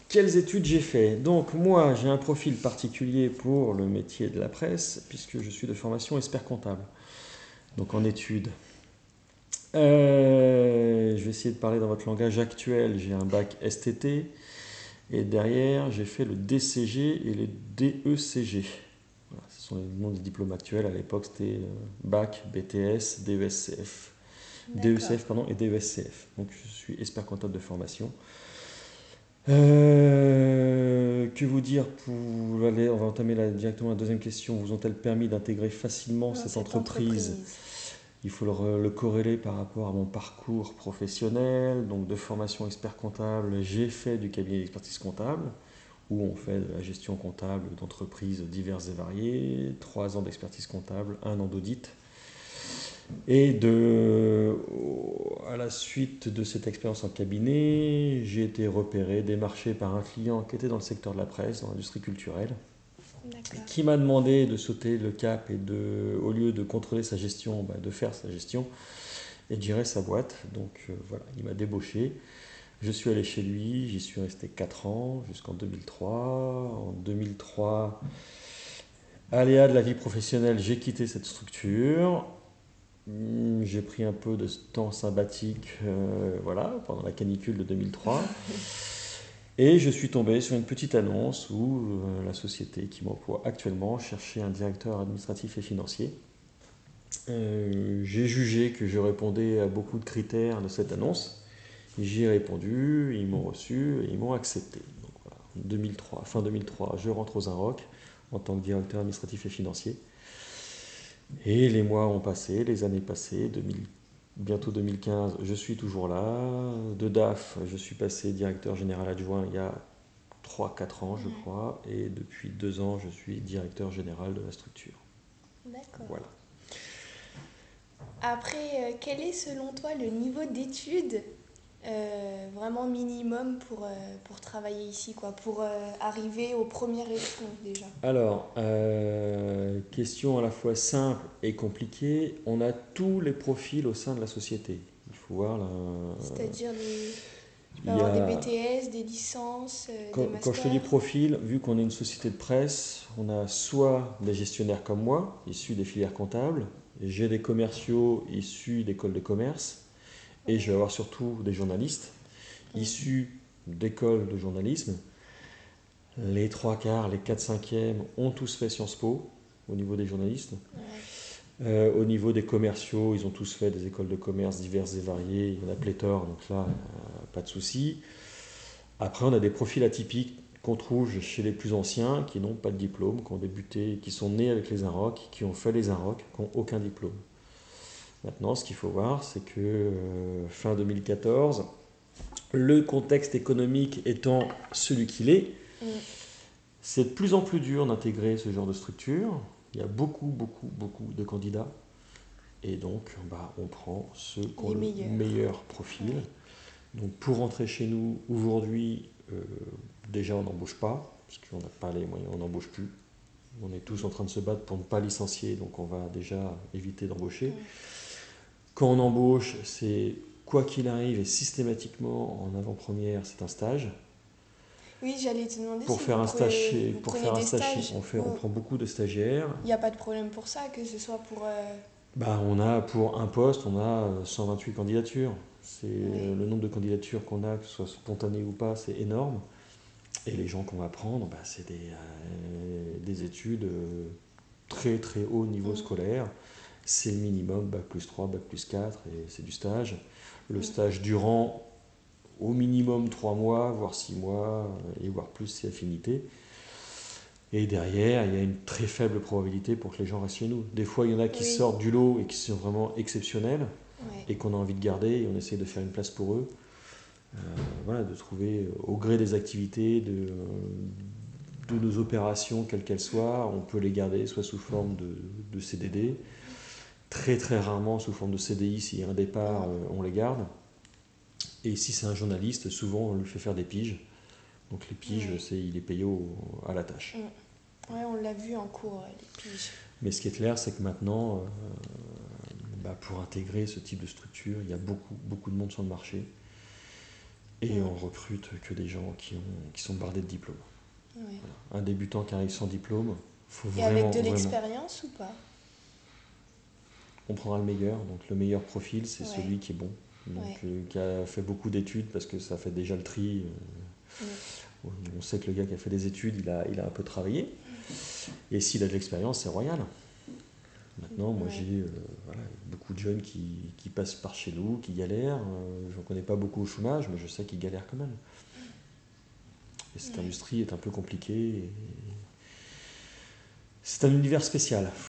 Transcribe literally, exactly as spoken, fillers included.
Quelles études j'ai fait? Donc moi, j'ai un profil particulier pour le métier de la presse, puisque je suis de formation expert comptable. Donc en études. Euh, je vais essayer de parler dans votre langage actuel. J'ai un bac S T T et derrière, j'ai fait le D C G et le D E C G. Voilà, ce sont les noms des diplômes actuels. À l'époque, c'était euh, bac, B T S, D E S C F. D'accord. D E C F pardon, et D E S C F. Donc je suis expert comptable de formation. Euh, que vous dire pour aller, on va entamer la- directement la deuxième question. Vous ont-elles permis d'intégrer facilement Dans cette cette entreprise? entreprise. Il faut le, le corréler par rapport à mon parcours professionnel, donc de formation expert comptable. J'ai fait du cabinet d'expertise comptable, où on fait de la gestion comptable d'entreprises diverses et variées, trois ans d'expertise comptable, un an d'audit. Et de, à la suite de cette expérience en cabinet, j'ai été repéré, démarché par un client qui était dans le secteur de la presse, dans l'industrie culturelle, et D'accord. qui m'a demandé de sauter le cap et de, au lieu de contrôler sa gestion, bah, de faire sa gestion et de gérer sa boîte. Donc euh, voilà, il m'a débauché. Je suis allé chez lui, j'y suis resté quatre ans, jusqu'en deux mille trois. En deux mille trois, aléa de la vie professionnelle, j'ai quitté cette structure. Hmm, J'ai pris un peu de temps sabbatique, euh, voilà, pendant la canicule de deux mille trois. Et je suis tombé sur une petite annonce où euh, la société qui m'emploie actuellement cherchait un directeur administratif et financier. Euh, j'ai jugé que je répondais à beaucoup de critères de cette annonce. J'y ai répondu, ils m'ont reçu et ils m'ont accepté. Donc voilà, en deux mille trois, fin deux mille trois, je rentre aux Inrocks en tant que directeur administratif et financier. Et les mois ont passé, les années passées, deux mille bientôt deux mille quinze, je suis toujours là. De D A F, je suis passé directeur général adjoint il y a trois quatre ans, je Ouais. crois. Et depuis deux ans, je suis directeur général de la structure. D'accord. Voilà. Après, euh, quel est selon toi le niveau d'études euh, vraiment minimum pour, euh, pour travailler ici, quoi, pour euh, arriver au premier échelon déjà? Alors, euh, question à la fois simple et compliquée. On a tous les profils au sein de la société. Il faut voir là. C'est-à-dire les... Tu peux Il y avoir des a, B T S, des licences, euh, quand, des quand je te dis masters. profil, vu qu'on est une société de presse, on a soit des gestionnaires comme moi, issus des filières comptables, j'ai des commerciaux issus d'écoles de commerce, et je vais Ouais. avoir surtout des journalistes Mm. issus d'écoles de journalisme. Les trois quarts, les quatre cinquièmes ont tous fait Sciences Po au niveau des journalistes. Ouais. Euh, au niveau des commerciaux, ils ont tous fait des écoles de commerce diverses et variées. Il y en a pléthore, donc là, euh, pas de souci. Après, on a des profils atypiques qu'on trouve chez les plus anciens qui n'ont pas de diplôme, qui ont débuté, qui sont nés avec les Inrocks, qui ont fait les Inrocks, qui n'ont aucun diplôme. Maintenant, ce qu'il faut voir, c'est que euh, fin deux mille quatorze, le contexte économique étant celui qu'il est, Mm. c'est de plus en plus dur d'intégrer ce genre de structure. Il y a beaucoup, beaucoup, beaucoup de candidats. Et donc, bah, on prend ceux qui ont Les le meilleurs. meilleur profil. Ouais. Donc, pour rentrer chez nous, aujourd'hui, euh, déjà, on n'embauche pas, parce qu'on n'a pas les moyens, on n'embauche plus. On est tous en train de se battre pour ne pas licencier, donc on va déjà éviter d'embaucher. Mm. Quand on embauche, c'est quoi qu'il arrive, et systématiquement, en avant-première, c'est un stage. Oui, j'allais te demander Pour si faire vous un stage prenez, chez, vous pour prenez faire un des stage chez- stages. on, fait, on Bon, prend beaucoup de stagiaires. il n'y a pas de problème pour ça, que ce soit pour... euh, Bah, on a pour un poste, on a euh, cent vingt-huit candidatures. C'est euh, Ouais. le nombre de candidatures qu'on a, que ce soit spontané ou pas, c'est énorme. Et les gens qu'on va prendre, bah, c'est des, euh, des études euh, très très haut niveau Mm. scolaire. C'est le minimum, bac plus trois, bac plus quatre, et c'est du stage. Le Mm. stage durant au minimum trois mois, voire six mois, euh, et voire plus si affinité. Et derrière, il y a une très faible probabilité pour que les gens restent chez nous. Des fois, il y en a qui Oui, sortent du lot et qui sont vraiment exceptionnels ouais. et qu'on a envie de garder et on essaie de faire une place pour eux. Euh, voilà, de trouver euh, au gré des activités, de, euh, de nos opérations, quelles qu'elles soient, on peut les garder soit sous forme de, de C D D, très très rarement sous forme de C D I. S'il y a un départ, Mm. euh, on les garde. Et si c'est un journaliste, souvent on lui fait faire des piges. Donc les piges, Ouais. c'est, il est payé au- à la tâche. Mm. Ouais, on l'a vu en cours, euh, les piges. Mais ce qui est clair, c'est que maintenant, euh, bah, pour intégrer ce type de structure, il y a beaucoup, beaucoup de monde sur le marché. Et Mm. on recrute que des gens qui, ont, qui sont bardés de diplômes. Ouais. Voilà. Un débutant qui arrive sans diplôme, faut Et avec vraiment, de vraiment. l'expérience ou pas? On prendra le meilleur. Donc le meilleur profil, c'est Ouais. celui qui est bon. Donc Ouais. euh, qui a fait beaucoup d'études parce que ça fait déjà le tri. Mm. euh, on sait que le gars qui a fait des études, il a, il a un peu travaillé. Et s'il a de l'expérience, c'est royal. Maintenant, moi Ouais. j'ai euh, voilà, beaucoup de jeunes qui, qui passent par chez nous, qui galèrent. Euh, je n'en connais pas beaucoup au chômage, mais je sais qu'ils galèrent quand même. Et cette Ouais. industrie est un peu compliquée. et C'est un univers spécial.